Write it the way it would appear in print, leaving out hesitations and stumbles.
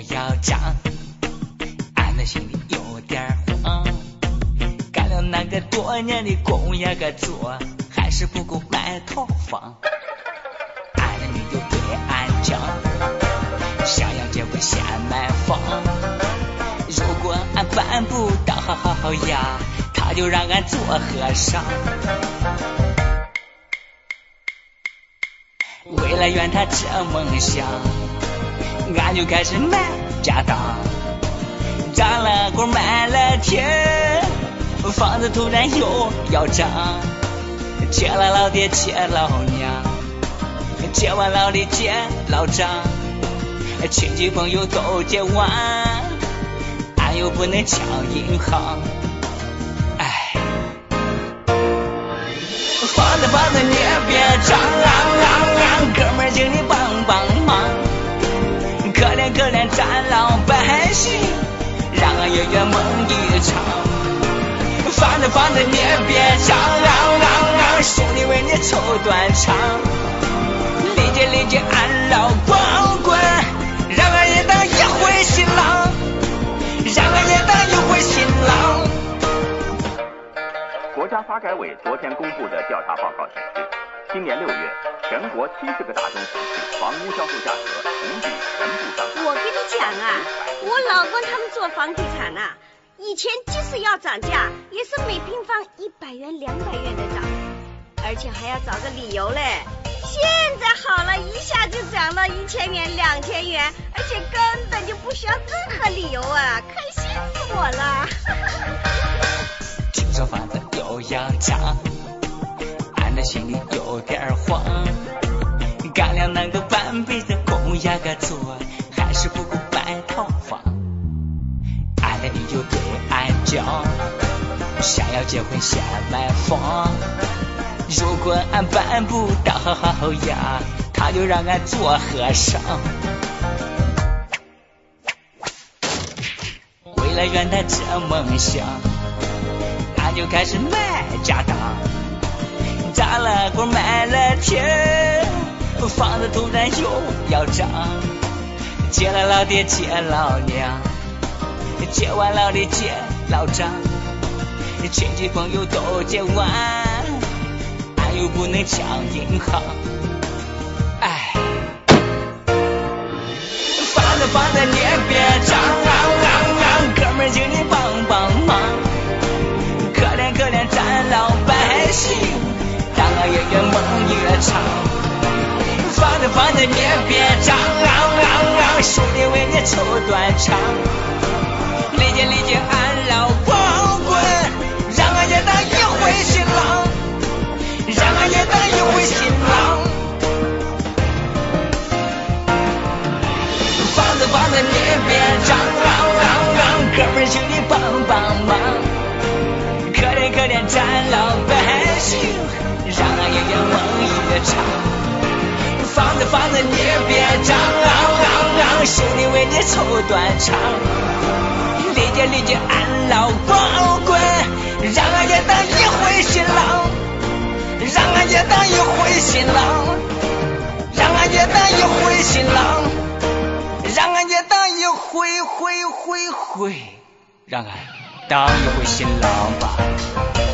要涨，俺的心里有点慌。干了那个多年的工也个做，还是不够买套房。俺的女友对俺讲，想要结婚先买房。如果俺办不到呀，他就让俺做和尚。为了圆他这梦想，俺就开始买家当，涨了股买了田，房子突然又要涨，借了老爹借老娘，借完老的借老张，亲戚朋友都借完，俺又不能抢银行。哎，房子你也别涨，哥们儿请你帮帮忙，可怜咱老百姓，让俺圆圆梦一场。房子你也别涨，兄弟为你凑断肠，理解俺老光棍，让俺也当一回新郎，让俺也当一回新郎。 国家发改委昨天公布的调查报告显示，今年6月，全国70个大中城市房屋销售价格同比全部上涨。 我跟你讲啊，我老公他们做房地产啊，以前即使要涨价，也是每平方100元、200元的涨，而且还要找个理由嘞。现在好了，一下就涨到1000元、2000元，而且根本就不需要任何理由啊，开心死我了。 听说房子又要涨，俺的心里有点慌。干了那个半辈子工也个做，还是不够买套房。俺的女友对俺讲，想要结婚先买房。如果俺办不到呀，他就让俺做和尚。为了圆他这梦想，俺就开始买家当，砸了锅买了田，房子突然又要涨，借了老爹借老娘，借完老的借老张，亲戚朋友都借完，俺又不能抢银行。哎，房子你也别涨，哥们儿请你帮帮忙，可怜咱老百姓，让俺圆圆梦一场。房子你也别涨，兄弟为你凑断肠，理解俺老光棍，让俺也当一回新郎，让俺也当一回新郎。房子你也别涨，哥们儿请你帮帮忙，可怜咱老百姓，让俺圆圆梦一场。房子你也别涨，兄弟为你凑断肠，理解俺老光棍，让俺也当一回新郎，让俺也当一回新郎，让俺也当一回新郎，让俺也当一回，让俺当一回新郎吧。